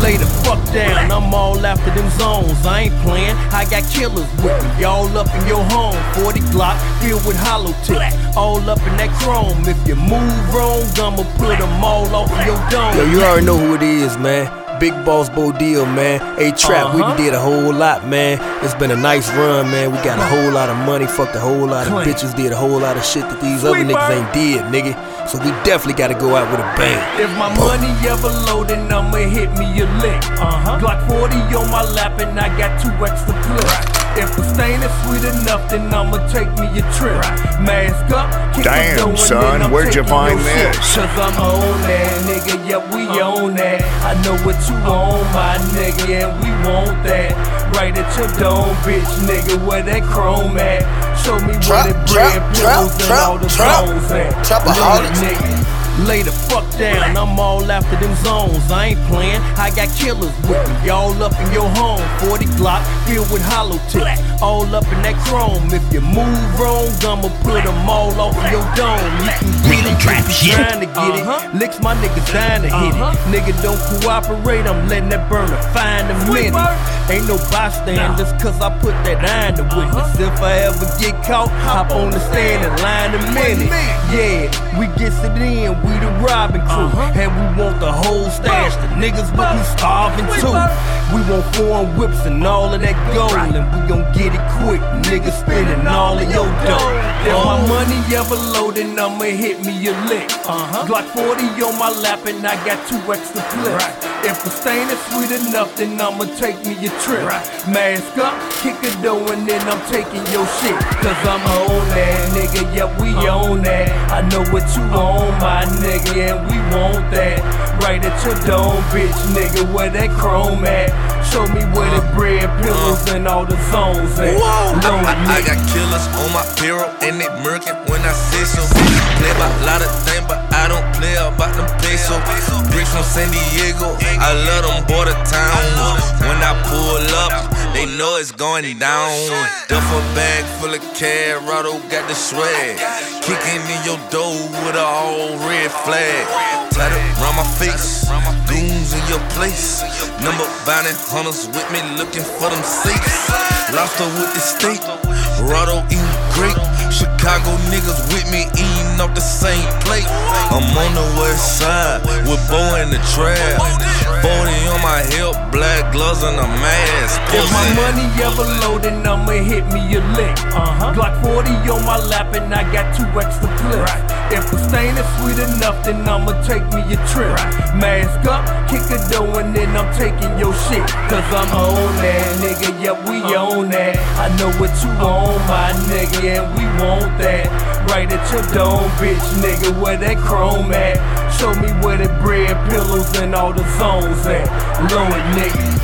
lay the fuck down, I'm all after them zones. I ain't playing, I got killers with me, all up in your home. 40 Glock filled with hollow tips, all up in that chrome. If you move wrong, I'ma put them all off of your dome. Yo, you already know who it is, man. Big Boss Bo Deal, man. A-Trap, we done did a whole lot, man. It's been a nice run, man. We got a whole lot of money, fucked a whole lot of bitches, did a whole lot of shit that these other niggas ain't did, nigga. So we definitely gotta go out with a bang. If my money ever low, then I'ma hit me a lick. Glock 40 on my lap and I got 2 extra clips. If the stain is sweet enough, then I'ma take me a trip. Mask up, kick damn, the door, son, and where'd you find this? Cause I'm on that, nigga, yeah, we on that. I know what you on, my nigga, and we want that. Right at your dome, bitch, nigga, where that chrome at? Show me where the bread pillows and all the bones at. Little nigga, lay the fuck down, I'm all after them zones. I ain't playing, I got killers with me, all up in your home. 40 Glock filled with hollow tips, all up in that chrome. If you move wrong, I'ma put them all off of your dome. You can get it, you trying to get it. Licks my niggas dying to hit it. Nigga don't cooperate, I'm letting that burner find a minute. Ain't no bystanders, cause I put that iron to witness. If I ever get caught, hop on the stand and line a minute. Yeah, we gets it in, we the robbing crew, and we want the whole stash. The niggas with me starving too. We want foreign whips and all of that gold, and we gon' get it quick. Niggas spending all of your dough. If my money ever low, then I'ma hit me a lick. Glock 40 on my lap and I got 2 extra clips. If the stain is sweet enough, then I'ma take me a trip. Mask up, kick a door, and then I'm taking your shit. Cause I'm on that, nigga, yeah, we on that. I know what you on, my nigga, and we want that. Right at your dome, bitch, nigga, where that chrome at? Show me where the bread pillows and all the zones at. I got killers on my bureau and they murking when I say so. Play about a lot of things, but I don't play about them pesos. Bricks from San Diego, I love them border towns. When I pull up, they know it's going down. Duffel bag full of cash, Rado got the swag. Kicking in your door with a all red flag. Tied up around my face, goons in your place. Number bounty hunters with me looking for them safes. Lobster with the steak, Rado eating great. Chicago niggas with me eating off the same plate. I'm on the west side with Bo in the trap. 40 on my hip, black gloves and a mask. If my money ever low, then I'ma hit me a lick. Glock 40 on my lap and I got 2 extra clips. If the stain is sweet enough, then I'ma take me a trip. Mask up, kick a door, and then I'm taking your shit. Cause I'm on that, nigga, yeah, we on that. I know what you on, my nigga, and we want that. Right at your dome, bitch, nigga, where that chrome at? Show me where the bread pillows and all the zones at. Lord, nigga.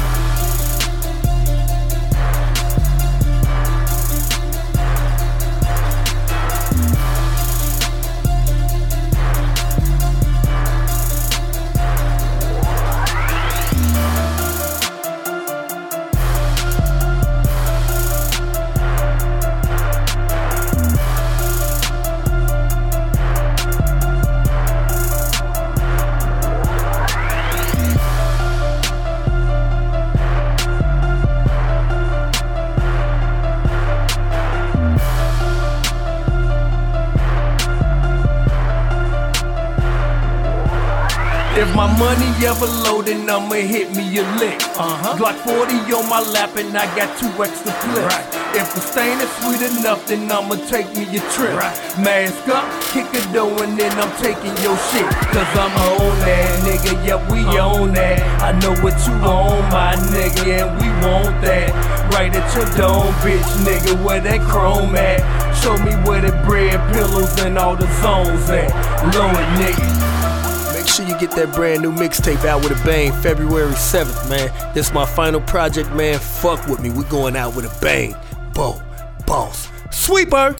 If my money ever low, then I'ma hit me a lick. Glock 40 on my lap and I got 2 extra clips. If the stain is sweet enough, then I'ma take me a trip. Mask up, kick a door, and then I'm taking your shit. Cause I'm on that, nigga, yeah, we on that. I know what you on, my nigga, and we want that. Right at your dome, bitch, nigga, where that chrome at? Show me where the bread pillows and all the zones at. Lord, nigga. Make sure you get that brand new mixtape out with a bang, February 7th, man. This my final project, man. Fuck with me. We going out with a bang. Bo, Boss, Sweeper.